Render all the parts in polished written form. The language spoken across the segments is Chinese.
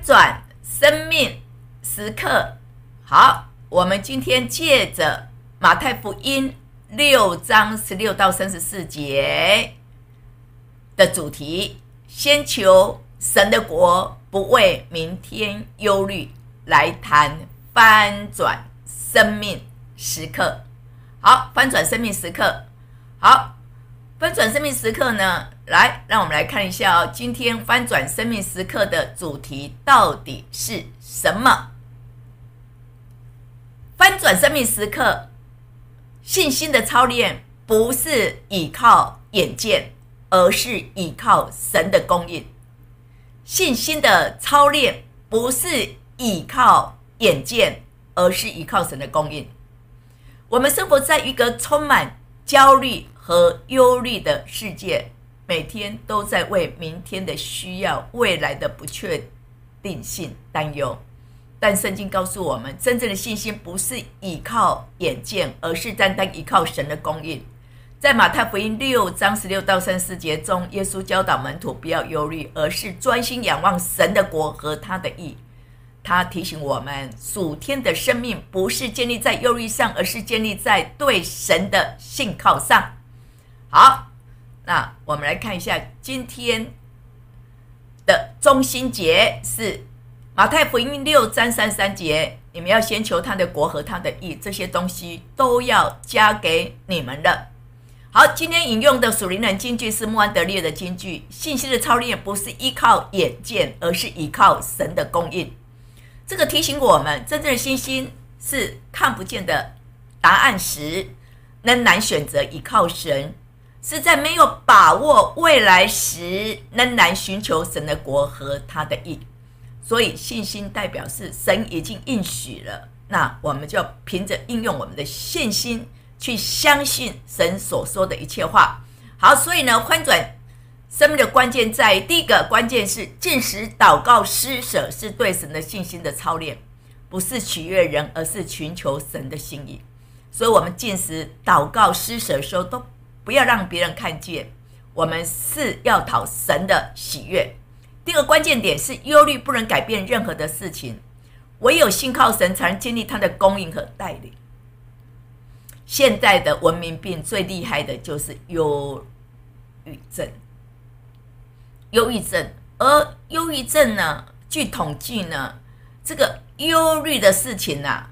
转生命时刻。好，我们今天借着马太福音6章16到34节的主题，先求神的国，不为明天忧虑，来谈翻转生命时刻。好，翻转生命时刻。好，翻转生命时刻呢，来，让我们来看一下今天翻转生命时刻的主题到底是什么？翻转生命时刻，信心的操练不是依靠眼见，而是依靠神的供应。信心的操练不是依靠眼见，而是依靠神的供应。我们生活在一个充满焦虑和忧虑的世界，每天都在为明天的需要、未来的不确定性担忧。但圣经告诉我们，真正的信心不是依靠眼见，而是单单依靠神的供应。在马太福音6章16到34节中，耶稣教导门徒不要忧虑，而是专心仰望神的国和他的义。他提醒我们，属天的生命不是建立在忧虑上，而是建立在对神的信靠上。好，那我们来看一下今天的中心节是马太福音6章33节，你们要先求他的国和他的义，这些东西都要加给你们了。好，今天引用的属灵人金句是穆安德烈的金句，信心的操练不是依靠眼见，而是依靠神的供应。这个提醒我们，真正的信心是看不见的答案时，仍然选择依靠神，是在没有把握未来时，仍然寻求神的国和他的义。所以信心代表是神已经应许了，那我们就凭着应用我们的信心去相信神所说的一切话。好，所以呢，翻转生命的关键在于，第一个关键是禁食、祷告、施舍，是对神的信心的操练，不是取悦人，而是寻求神的心意。所以我们禁食、祷告、施舍的时候，都不要让别人看见，我们是要讨神的喜悦。第二个关键点是，忧虑不能改变任何的事情，唯有信靠神才能经历他的供应和带领。现在的文明病最厉害的就是忧郁症。而忧郁症呢，据统计呢，这个忧虑的事情啊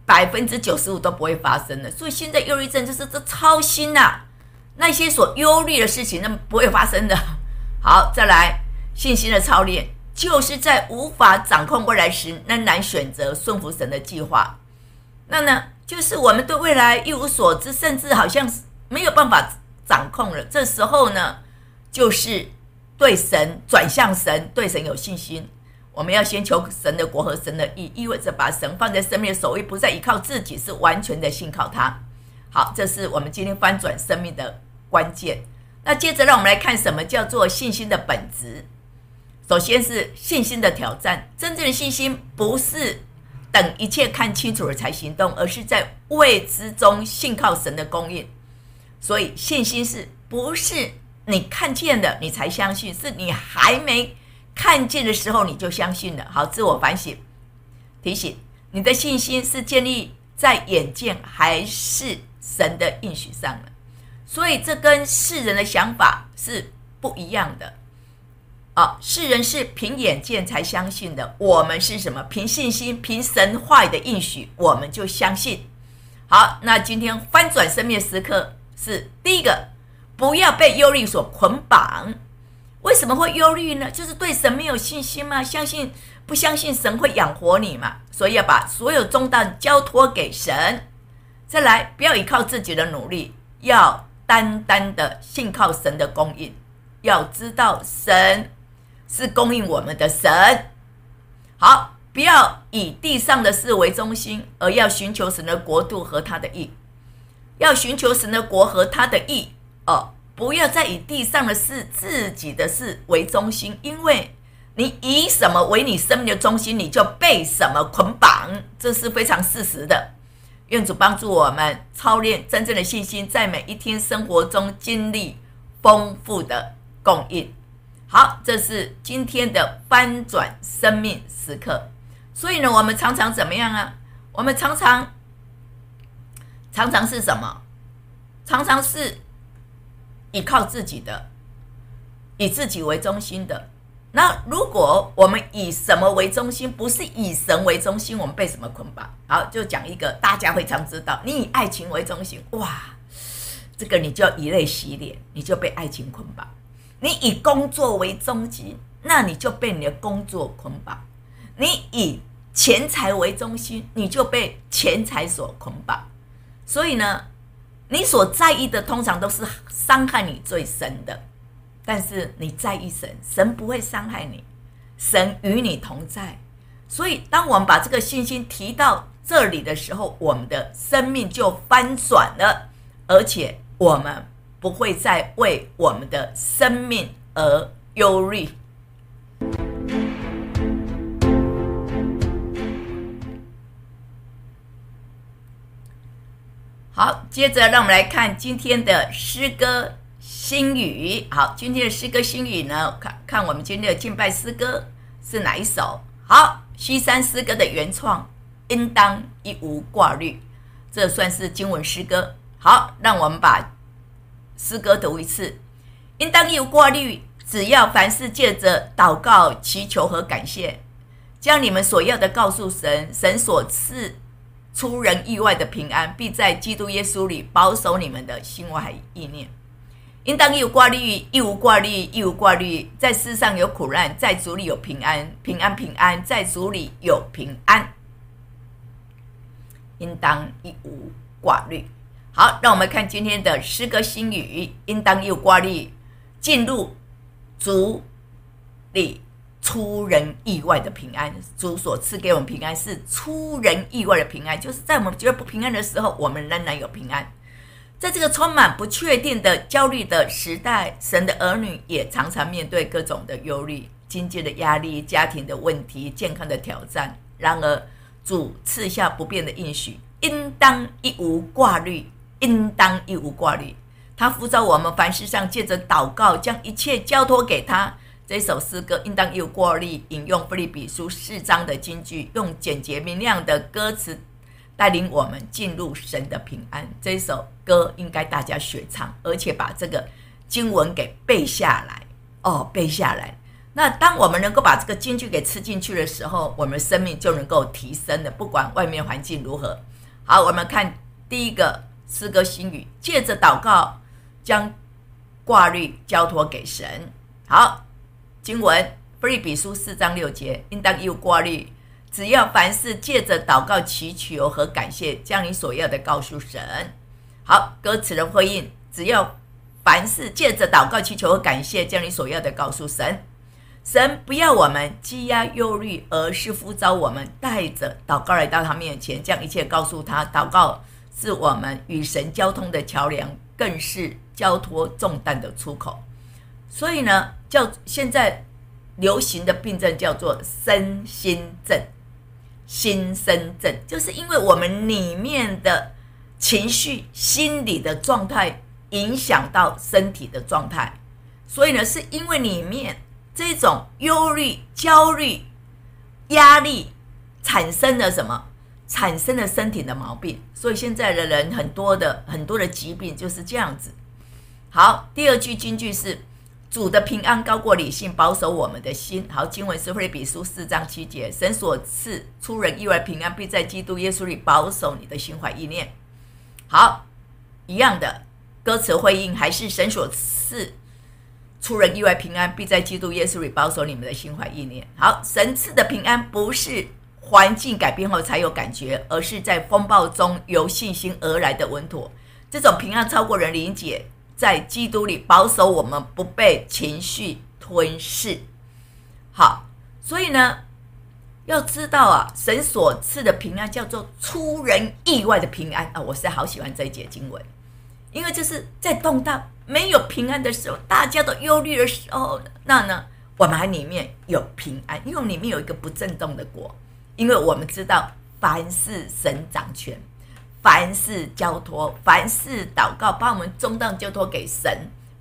，95%都不会发生的。所以现在忧郁症就是这操心啊，那些所忧虑的事情那不会发生的。好，再来，信心的操练就是在无法掌控未来时，仍然选择顺服神的计划。那呢，就是我们对未来一无所知，甚至好像没有办法掌控了。这时候呢，就是对神转向神，对神有信心。我们要先求神的国和神的义，意味着把神放在生命的首位，不再依靠自己，是完全的信靠他。好，这是我们今天翻转生命的关键。那接着让我们来看什么叫做信心的本质。首先是信心的挑战，真正的信心不是等一切看清楚了才行动，而是在未知中信靠神的供应。所以信心是不是你看见了你才相信，是你还没看见的时候你就相信了。好，自我反省提醒，你的信心是建立在眼见还是神的应许上了？所以这跟世人的想法是不一样的。世人是凭眼见才相信的，我们是什么？凭信心，凭神话语的应许，我们就相信。好，那今天翻转生命的时刻是第一个，不要被忧虑所捆绑。为什么会忧虑呢？就是对神没有信心嘛，不相信神会养活你嘛，所以要把所有重担交托给神。再来，不要依靠自己的努力，要单单的信靠神的供应，要知道神是供应我们的神。好，不要以地上的事为中心，而要寻求神的国度和他的义。要寻求神的国和他的义，不要再以地上的事、自己的事为中心，因为你以什么为你生命的中心，你就被什么捆绑，这是非常事实的。愿主帮助我们操练真正的信心，在每一天生活中经历丰富的供应。 好，这是今天的翻转生命时刻。所以呢，我们常常怎么样啊？我们常常是什么？常常是依靠自己的，以自己为中心的。那如果我们以什么为中心，不是以神为中心，我们被什么捆绑？好，就讲一个大家会常知道，你以爱情为中心，哇，这个你就要以泪洗脸，你就被爱情捆绑。你以工作为中心，那你就被你的工作捆绑。你以钱财为中心，你就被钱财所捆绑。所以呢，你所在意的通常都是伤害你最深的。但是你在意神，神不会伤害你，神与你同在。所以当我们把这个信心提到这里的时候，我们的生命就翻转了，而且我们不会再为我们的生命而忧虑。好，接着让我们来看今天的诗歌新语。好，今天的诗歌新语呢，看我们今天的敬拜诗歌是哪一首？好，西山诗歌的原创，应当一无挂虑，这算是经文诗歌。好，让我们把诗歌读一次。应当一无挂虑，只要凡事借着祷告、祈求和感谢，将你们所要的告诉神，神所赐出人意外的平安，必在基督耶稣里保守你们的心怀意念。应当一无挂虑，一无挂虑，一无挂虑。在世上有苦难，在主里有平安，平安平安，在主里有平安。应当一无挂虑。好，让我们看今天的诗歌新语。应当一无挂虑，进入主里出人意外的平安。主所赐给我们平安是出人意外的平安，就是在我们觉得不平安的时候，我们仍然有平安。在这个充满不确定的焦虑的时代，神的儿女也常常面对各种的忧虑、经济的压力、家庭的问题、健康的挑战。然而主赐下不变的应许，应当一无挂虑，应当一无挂虑。他呼召我们凡事上借着祷告将一切交托给他。这首诗歌应当一无挂虑，引用腓立比书4章的金句，用简洁明亮的歌词带领我们进入神的平安。这首歌应该大家学唱，而且把这个经文给背下来背下来。那当我们能够把这个金句给吃进去的时候，我们的生命就能够提升了，不管外面环境如何。好，我们看第一个诗歌新语，借着祷告将挂虑交托给神。好，经文腓立比书4章6节，应当一无挂虑，只要凡事借着祷告、祈求和感谢，将你所要的告诉神。好，歌词的回应，只要凡事借着祷告、祈求和感谢，将你所要的告诉神。神不要我们积压忧虑，而是呼召我们带着祷告来到他面前，将一切告诉他。祷告是我们与神交通的桥梁，更是交托重担的出口。所以呢，现在流行的病症叫做身心症。心身症就是因为我们里面的情绪、心理的状态影响到身体的状态，所以呢，是因为里面这种忧虑、焦虑、压力产生了什么？产生了身体的毛病。所以现在的人很多的疾病就是这样子。好，第二句金句是主的平安高过理性，保守我们的心。好，经文是腓立比书4章7节，神所赐出人意外平安，必在基督耶稣里保守你的心怀意念。好，一样的歌词回应还是神所赐出人意外平安，必在基督耶稣里保守你们的心怀意念。好，神赐的平安不是环境改变后才有感觉，而是在风暴中由信心而来的稳妥。这种平安超过人理解，在基督里保守我们不被情绪吞噬。好，所以呢，要知道啊，神所赐的平安叫做出人意外的平安啊！我是好喜欢这一节经文，因为就是在动荡、没有平安的时候，大家都忧虑的时候，那呢，我们还里面有平安，因为我们里面有一个不震动的国，因为我们知道凡事神掌权。凡事交托，凡事祷告，把我们重担交托给神，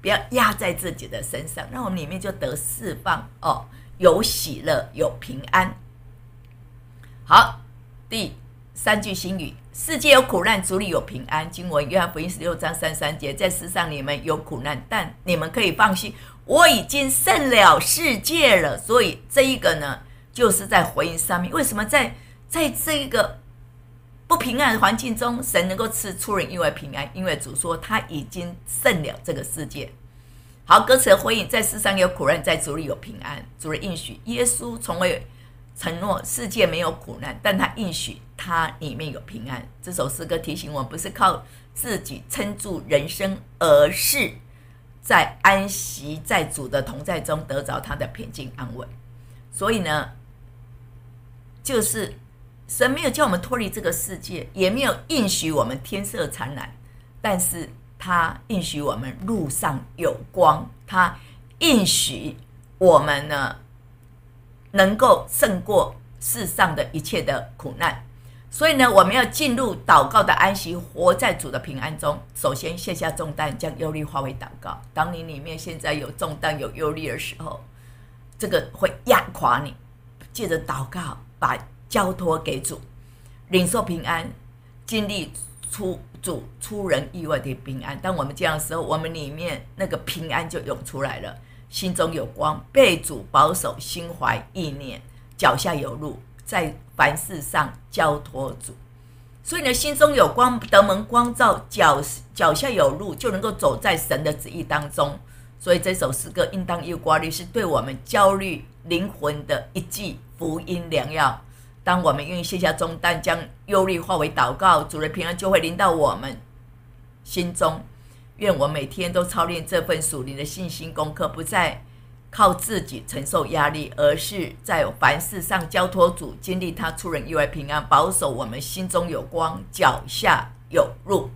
不要压在自己的身上，让我们里面就得释放哦，有喜乐，有平安。好，第3句新语：世界有苦难，主里有平安。经文约翰福音16章33节，在世上你们有苦难，但你们可以放心，我已经胜了世界了。所以这一个呢，就是在回应上面，为什么在这一个不平安的环境中，神能够赐出人意外平安？因为主说他已经胜了这个世界。好，歌词的回应：在世上有苦难，在主里有平安。主的应许，耶稣从未承诺世界没有苦难，但他应许他里面有平安。这首诗歌提醒我们，不是靠自己撑住人生，而是在安息在主的同在中得着他的平静安稳。所以呢，就是神没有叫我们脱离这个世界，也没有应许我们天色灿烂，但是他应许我们路上有光，他应许我们呢能够胜过世上的一切的苦难。所以呢，我们要进入祷告的安息，活在主的平安中。首先卸下重担，将忧虑化为祷告。当你里面现在有重担有忧虑的时候，这个会压垮你，借着祷告把交托给主，领受平安，经历主出人意外的平安。当我们这样的时候，我们里面那个平安就涌出来了，心中有光，被主保守，心怀意念，脚下有路，在凡事上交托主。所以呢，心中有光，得蒙光照，脚下有路，就能够走在神的旨意当中。所以这首诗歌应当诱挂律，是对我们焦虑灵魂的一剂福音良药。当我们愿意卸下重担，将忧虑化为祷告，主的平安就会临到我们心中。愿我每天都操练这份属灵的信心功课，不再靠自己承受压力，而是在凡事上交托主，经历他出人意外平安，保守我们心中有光，脚下有路。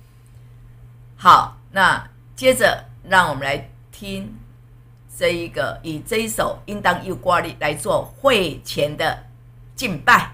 好，那接着让我们来听以这一首应当诱挂律来做会前的敬拜。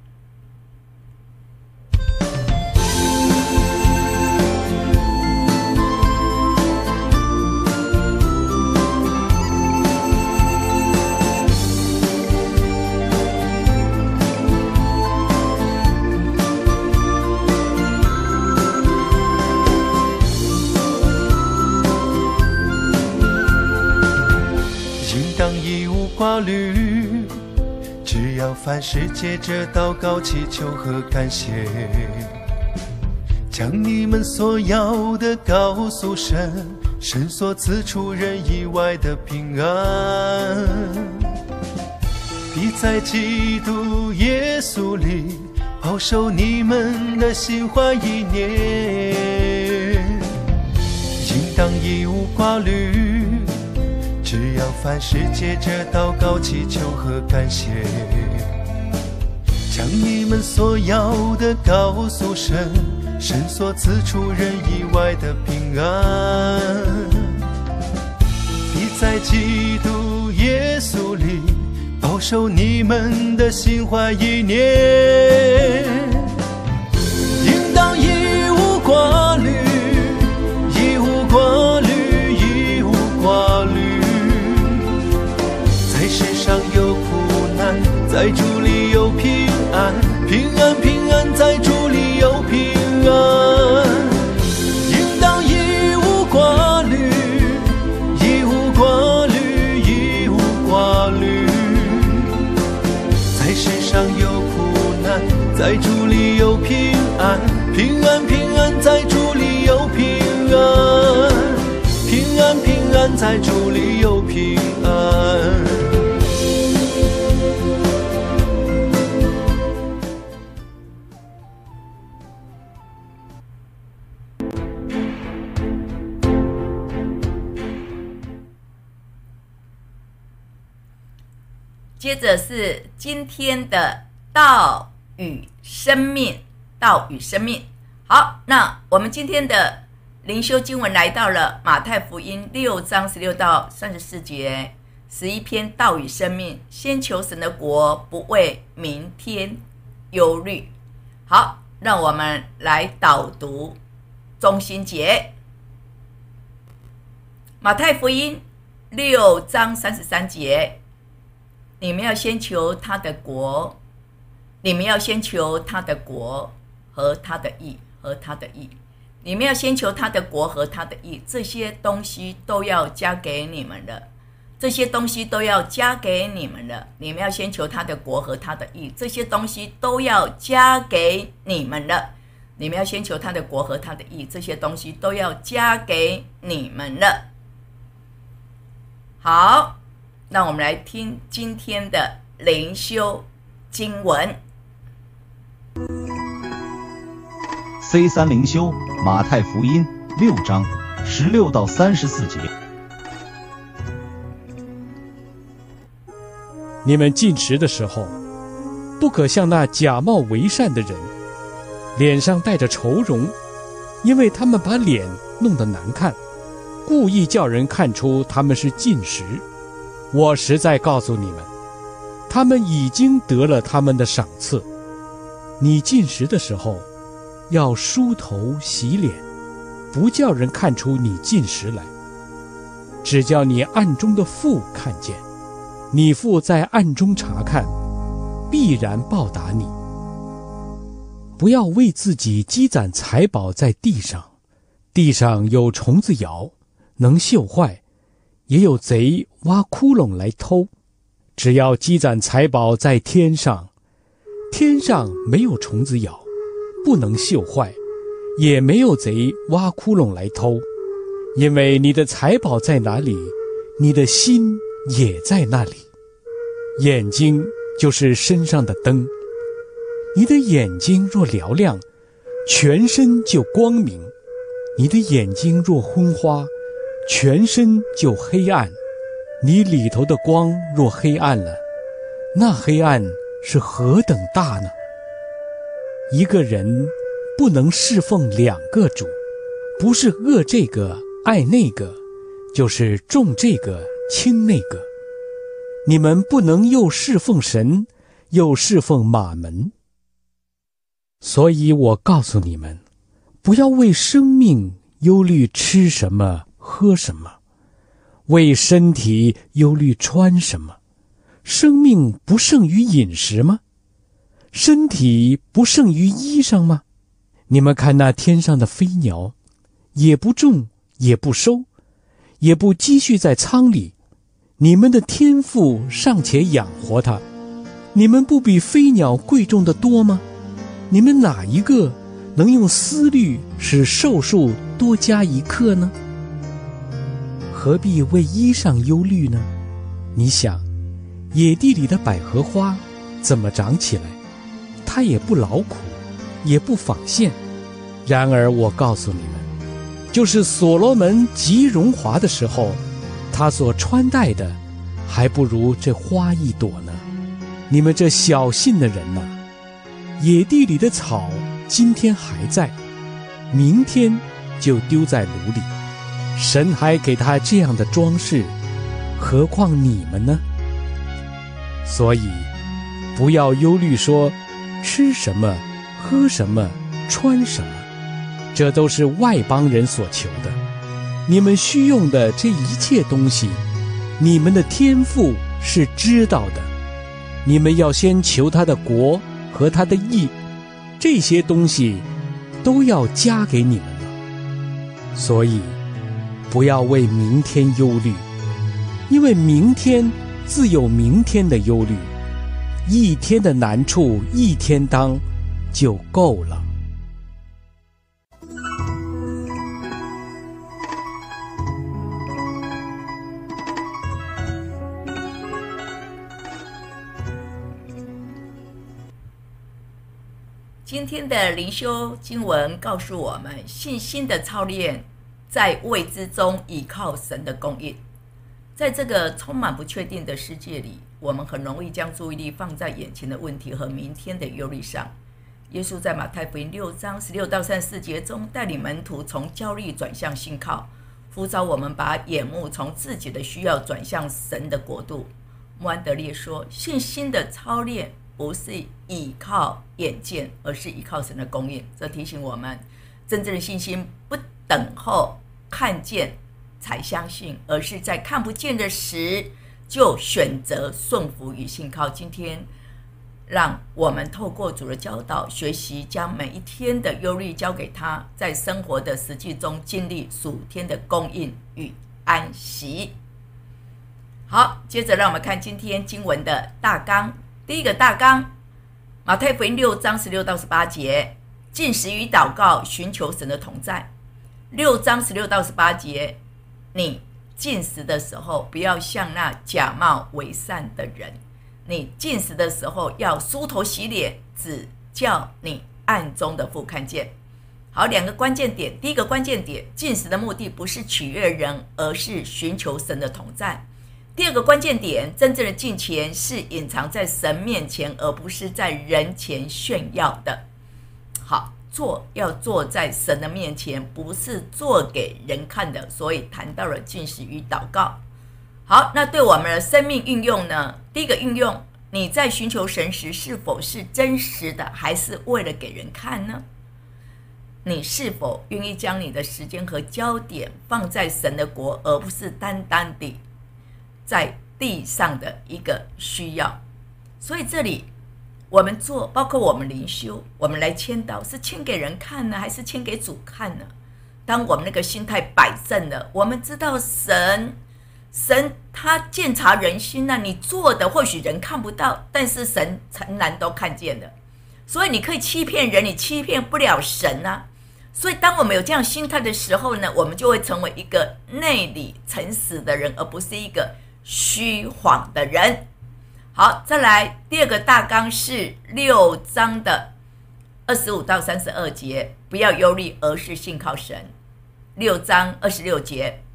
挂虑，只要凡事借着祷告祈求和感谢，将你们所要的告诉神，神所赐出人意外的平安，必在基督耶稣里保守你们的心怀意念，应当一无挂虑，只要凡事借着祷告祈求和感谢，将你们所要的告诉神，神所赐出人意外的平安，必在基督耶稣里保守你们的心怀意念，应当一无挂虑，一无挂虑，一无挂虑。在世上有苦难，在主里有平安，平安平安，在主里有平安，应当一无挂虑，一无挂虑，一无挂虑。在世上有苦难，在主里有平安，平安平安，在主里有平安，平安平安，在主里有平安。 接着是今天的道与生命，道与生命。好，那我们今天的灵修经文来到了马太福音6章16到34节，11篇道与生命，先求神的国，不为明天忧虑。好，让我们来导读中心节。 马太福音6章33节，你们要先求他的国，你们要先求他的国和他的义，你们要先求他的国和他的义，这些东西都要加给你们了，你们要先求他的国和他的义，这些东西都要加给你们了，你们要先求他的国和他的义，这些东西都要加给你们了。好，那我们来听今天的灵修经文。 C3 灵修马太福音6章16到34节。 你们进食的时候，不可像那假冒为善的人，脸上带着愁容，因为他们把脸弄得难看，故意叫人看出他们是进食。我实在告诉你们，他们已经得了他们的赏赐。你进食的时候，要梳头洗脸，不叫人看出你进食来，只叫你暗中的父看见。你父在暗中查看，必然报答你。不要为自己积攒财宝在地上，地上有虫子咬，能锈坏，也有贼挖窟窿来偷。只要积攒财宝在天上，天上没有虫子咬，不能锈坏，也没有贼挖窟窿来偷。因为你的财宝在哪里，你的心也在那里。眼睛就是身上的灯，你的眼睛若嘹亮，全身就光明；你的眼睛若昏花，全身就黑暗。你里头的光若黑暗了，那黑暗是何等大呢？一个人不能侍奉两个主，不是恶这个爱那个，就是重这个轻那个。你们不能又侍奉神，又侍奉马门。所以我告诉你们，不要为生命忧虑吃什么喝什么，为身体忧虑穿什么。生命不胜于饮食吗？身体不胜于衣裳吗？你们看那天上的飞鸟，也不种，也不收，也不积蓄在仓里，你们的天父尚且养活它，你们不比飞鸟贵重的多吗？你们哪一个能用思虑使寿数多加一刻呢？何必为衣裳忧虑呢？你想，野地里的百合花怎么长起来？它也不劳苦，也不纺线。然而我告诉你们，就是所罗门极荣华的时候，他所穿戴的还不如这花一朵呢。你们这小信的人哪，野地里的草今天还在，明天就丢在炉里，神还给他这样的装饰，何况你们呢？所以不要忧虑说吃什么喝什么穿什么，这都是外邦人所求的。你们需用的这一切东西，你们的天父是知道的。你们要先求他的国和他的义，这些东西都要加给你们了。所以不要为明天忧虑，因为明天自有明天的忧虑，一天的难处一天当就够了。 今天的灵修经文告诉我们，信心的操练在未知中倚靠神的供应。在这个充满不确定的世界里，我们很容易将注意力放在眼前的问题和明天的忧虑上。耶稣在马太福音6章16到34节中，带领门徒从焦虑转向信靠，呼召我们把眼目从自己的需要转向神的国度。穆安德烈说，信心的操练不是依靠眼见，而是依靠神的供应。这提醒我们，真正的信心不等候看见才相信，而是在看不见的时就选择顺服与信靠。今天让我们透过主的教导学习，将每一天的忧虑交给他，在生活的实际中经历属天的供应与安息。好，接着让我们看今天经文的大纲。第一个大纲，马太福音6章16到18节，禁食与祷告，寻求神的同在。6章16到18节，你禁食的时候，不要像那假冒为善的人。你禁食的时候要梳头洗脸，只叫你暗中的父看见。好，两个关键点。第一个关键点，禁食的目的不是取悦人，而是寻求神的同在。第二个关键点，真正的敬虔是隐藏在神面前，而不是在人前炫耀的。好，要做在神的面前，不是做给人看的。所以谈到了禁食与祷告。好，那对我们的生命运用呢？第一个运用，你在寻求神时是否是真实的，还是为了给人看呢？你是否愿意将你的时间和焦点放在神的国，而不是单单地在地上的一个需要？所以这里我们做，包括我们灵修，我们来签祷，是签给人看呢，还是签给主看呢？当我们那个心态摆正了，我们知道神他鉴察人心啊，你做的或许人看不到，但是神诚然都看见了。所以你可以欺骗人，你欺骗不了神啊。所以当我们有这样心态的时候呢，我们就会成为一个内里诚实的人，而不是一个虚谎的人。好，再来第二个大纲是6章的25到32节，不要忧虑，而是信靠神。6章26节，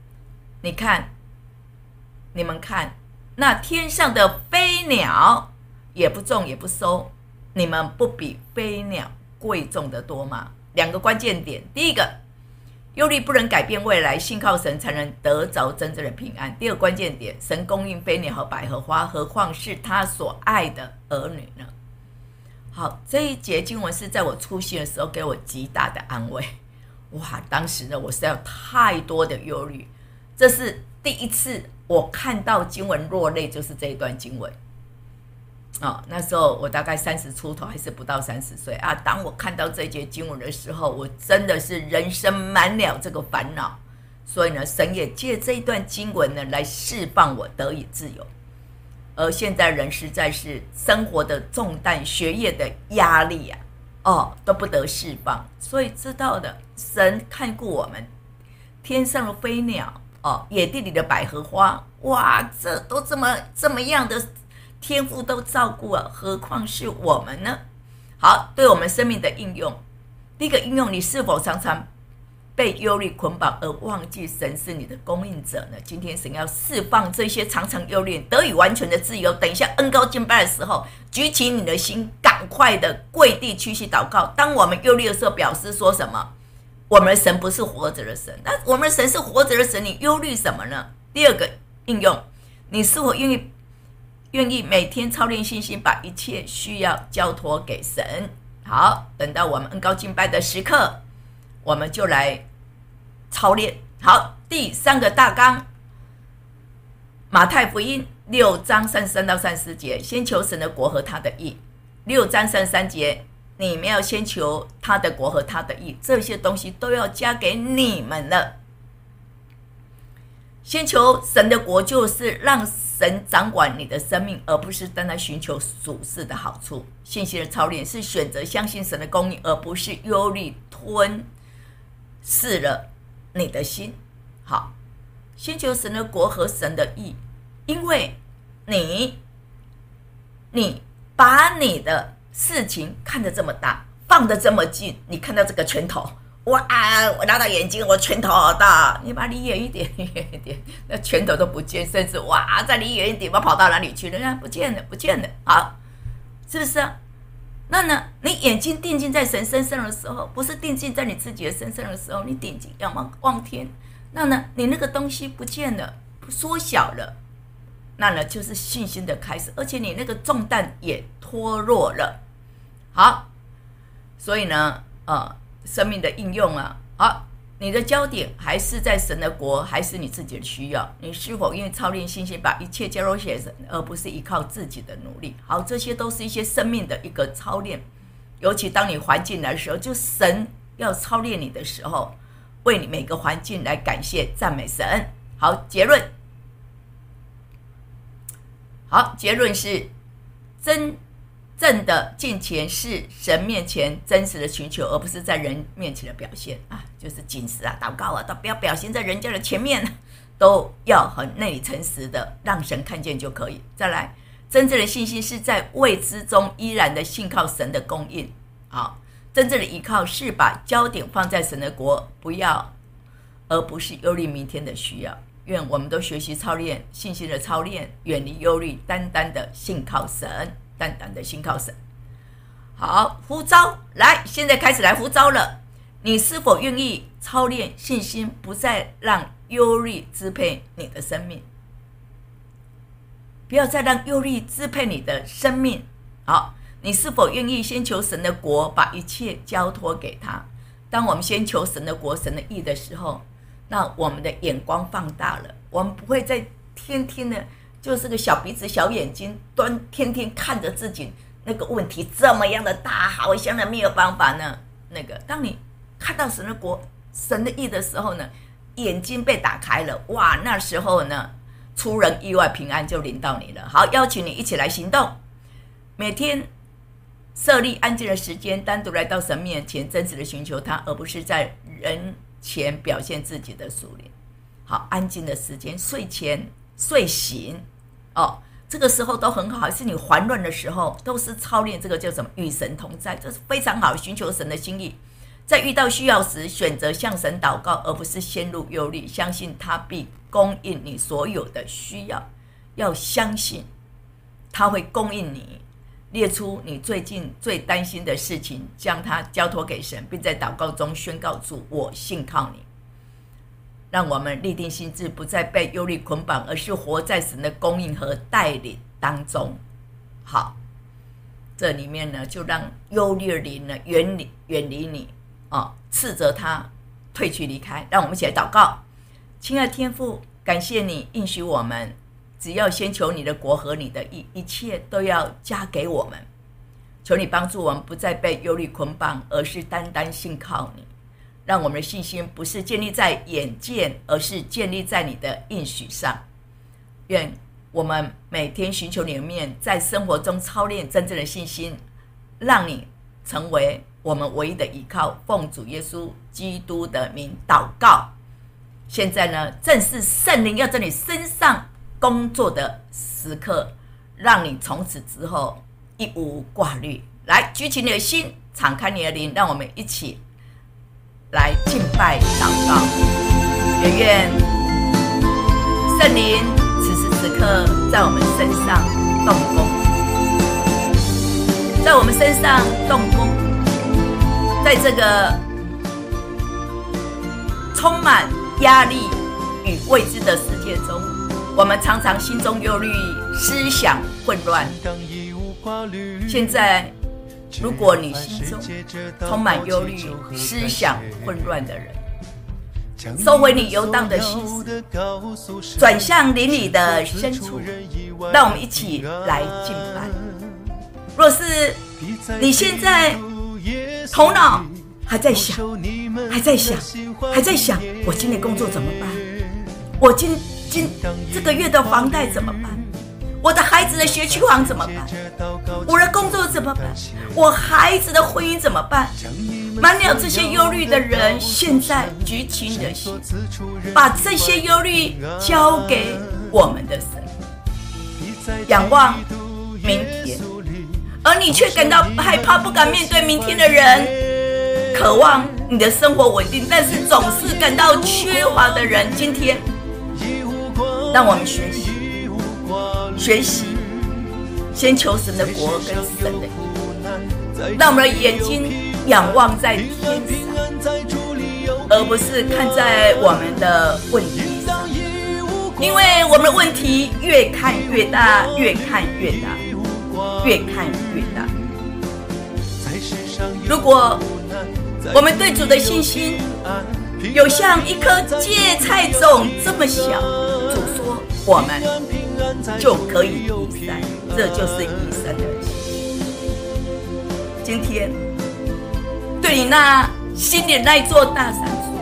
你们看，那天上的飞鸟也不种也不收，你们不比飞鸟贵重得多吗？两个关键点，第一个，忧虑不能改变未来，信靠神才能得着真正的平安。第二个关键点，神供应飞鸟和百合花，何况是他所爱的儿女呢？好，这一节经文是在我出信的时候给我极大的安慰。哇，当时呢，我实在有太多的忧虑，这是第一次我看到经文落泪，就是这一段经文。那时候我大概30出头，还是不到30岁啊。当我看到这节经文的时候，我真的是人生满了这个烦恼。所以呢，神也借这一段经文呢来释放我，得以自由。而现在人实在是生活的重担、学业的压力都不得释放。所以知道的，神看顾我们，天上的飞鸟野地里的百合花，哇，这都这么样的天父都照顾了，何况是我们呢？好，对我们生命的应用，第一个应用，你是否常常被忧虑捆绑而忘记神是你的供应者呢？今天神要释放这些常常忧虑，得以完全的自由。等一下恩膏敬拜的时候，举起你的心，赶快的跪地屈膝祷告。当我们忧虑的时候，表示说什么？我们的神不是活着的神，那我们的神是活着的神，你忧虑什么呢？第二个应用，你是否愿意每天操练信心，把一切需要交托给神？好，等到我们恩膏敬拜的时刻，我们就来操练。好，第三个大纲，马太福音6章33到34节，先求神的国和他的义。6章33节，你们要先求他的国和他的义，这些东西都要加给你们了。先求神的国，就是让神掌管你的生命，而不是单单寻求属世的好处。信心的操练是选择相信神的供应，而不是忧虑吞噬了你的心。好，先求神的国和神的义，因为你把你的事情看得这么大，放得这么近，你看到这个拳头，哇，我拉到眼睛，我拳头好大，你把离远一点，离远一点，那拳头都不见，甚至哇，再离远一点，我跑到哪里去了？不见了，好，是不是啊？那呢，你眼睛定睛在神身上的时候，不是定睛在你自己的身上的时候，你定睛仰望天，那呢，你那个东西不见了，缩小了，那呢就是信心的开始，而且你那个重担也脱落了。好，所以呢，生命的应用啊，好， 你的焦点还是在神的国，还是你自己的需要？你是否愿意操练信心，把一切交给神，而不是依靠自己的努力？好，这些都是一些生命的一个操练。尤其当你环境来的时候，就神要操练你的时候，为你每个环境来感谢赞美神。好，结论是真正的敬虔是神面前真实的寻求，而不是在人面前的表现啊，就是禁食啊、祷告啊，都不要表现在人家的前面，都要很内里诚实的让神看见就可以。再来，真正的信心是在未知中依然的信靠神的供应。好，真正的依靠是把焦点放在神的国，而不是忧虑明天的需要。愿我们都学习操练信心的操练，远离忧虑，单单的信靠神，单单的信靠神。好，呼召来，现在开始来呼召了。你是否愿意操练信心，不再让忧虑支配你的生命？不要再让忧虑支配你的生命。好，你是否愿意先求神的国，把一切交托给他？当我们先求神的国、神的义的时候，那我们的眼光放大了，我们不会再天天的就是个小鼻子小眼睛，天天看着自己那个问题这么样的大，好像的没有办法呢。当你看到神的国、神的义的时候呢，眼睛被打开了，哇，那时候呢，出人意外，平安就临到你了。好，邀请你一起来行动，每天设立安静的时间，单独来到神面前，真实的寻求他，而不是在人前表现自己的属灵。好，安静的时间，睡前、睡醒，这个时候都很好，还是你烦乱的时候，都是操练这个叫什么？与神同在，这是非常好，寻求神的心意。在遇到需要时，选择向神祷告，而不是陷入忧虑，相信他必供应你所有的需要。要相信他会供应你，列出你最近最担心的事情，将它交托给神，并在祷告中宣告主，我信靠你。让我们立定心志，不再被忧虑捆绑，而是活在神的供应和带领当中。好，这里面呢，就让忧虑的灵呢远离你，斥责他退去离开。让我们一起来祷告。亲爱的天父，感谢你应许我们，只要先求你的国和你的义，一切都要加给我们。求你帮助我们不再被忧虑捆绑，而是单单信靠你。让我们的信心不是建立在眼见，而是建立在你的应许上。愿我们每天寻求你的面，在生活中操练真正的信心，让你成为我们唯一的依靠。奉主耶稣基督的名祷告。现在呢，正是圣灵要在你身上工作的时刻，让你从此之后一无挂虑。来，举起你的心，敞开你的灵，让我们一起来敬拜祷告。也愿圣灵此时此刻在我们身上动工，在我们身上动工。在这个充满压力与未知的世界中，我们常常心中忧虑，思想混乱。现在如果你心中充满忧虑、思想混乱的人，收回你游荡的心思，转向灵里的深处，让我们一起来敬拜。若是你现在头脑还在想，我今天工作怎么办？我这个月的房贷怎么办？我的孩子的学区房怎么办？我的工作怎么办？我孩子的婚姻怎么办？满了这些忧虑的人，现在举起你的心，把这些忧虑交给我们的神，仰望明天。而你却感到害怕，不敢面对明天的人，渴望你的生活稳定，但是总是感到缺乏的人，今天让我们学习先求神的国跟神的义，让我们的眼睛仰望在天上，而不是看在我们的问题上，因为我们的问题越看越大，越看越大。如果我们对主的信心有像一颗芥菜种这么小，主说我们就可以移山，这就是移山的信息。今天对你那心里那座大山说，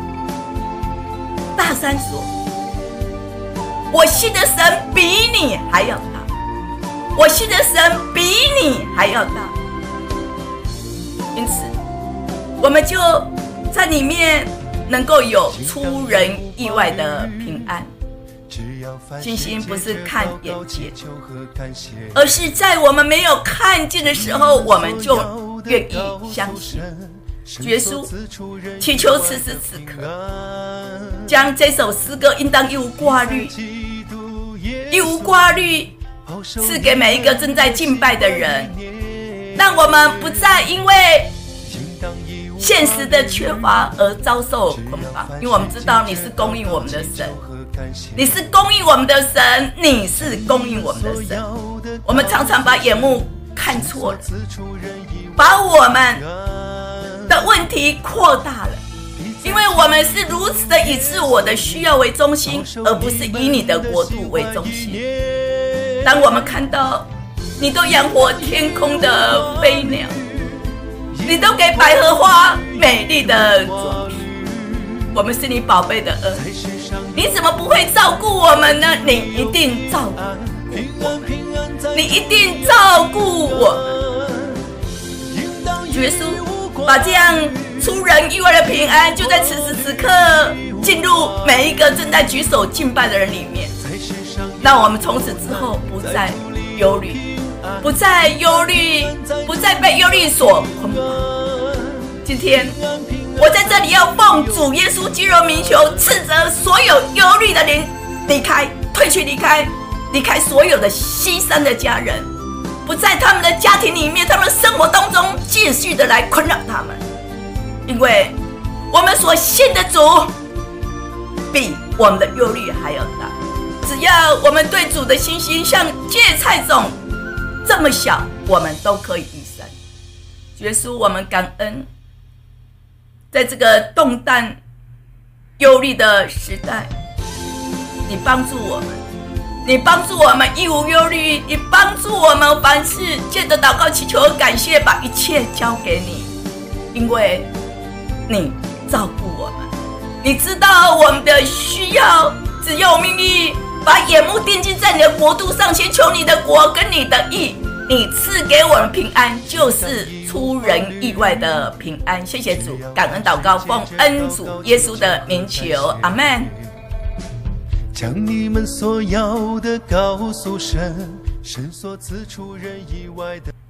大山说，我信的神比你还要大，我信的神比你还要大。因此我们就在里面能够有出人意外的平安。信心不是看眼界，而是在我们没有看见的时候，我们就愿意相信。耶稣祈求此时此刻将这首诗歌应当一无挂虑，一无挂虑赐给每一个正在敬拜的人，让我们不再因为现实的缺乏而遭受捆绑，因为我们知道你是供应我们的神，你是供应我们的神，你是供应我们的神。我们常常把眼目看错了，把我们的问题扩大了，因为我们是如此的以自我的需要为中心，而不是以你的国度为中心。当我们看到你都养活天空的飞鸟，你都给百合花美丽的装饰，我们是你宝贝的儿女，你怎么不会照顾我们呢？你一定照顾我们，你一定照顾我们。耶稣把这样出人意外的平安就在此时此刻进入每一个正在举手敬拜的人里面，让我们从此之后不再忧虑，不再忧虑，不再被忧虑所捆绑。今天我在这里要奉主耶稣基督的名求，斥责所有忧虑的灵离开，退去，离开所有的牺牲的家人，不在他们的家庭里面，他们的生活当中继续的来困扰他们，因为我们所信的主比我们的忧虑还要大。只要我们对主的信心像芥菜种这么小，我们都可以移山。耶稣，我们感恩，在这个动荡忧虑的时代，你帮助我们，你帮助我们一无忧虑，你帮助我们凡事借着祷告祈求和感谢，把一切交给你，因为你照顾我们，你知道我们的需要，只有命令把眼目定睛在你的国度上，先求你的国跟你的义，你赐给我们平安，就是出人意外的平安。谢谢主，感恩祷告，奉恩主耶稣的名求，阿们。 将你们所要的告诉神，神所赐出人意外的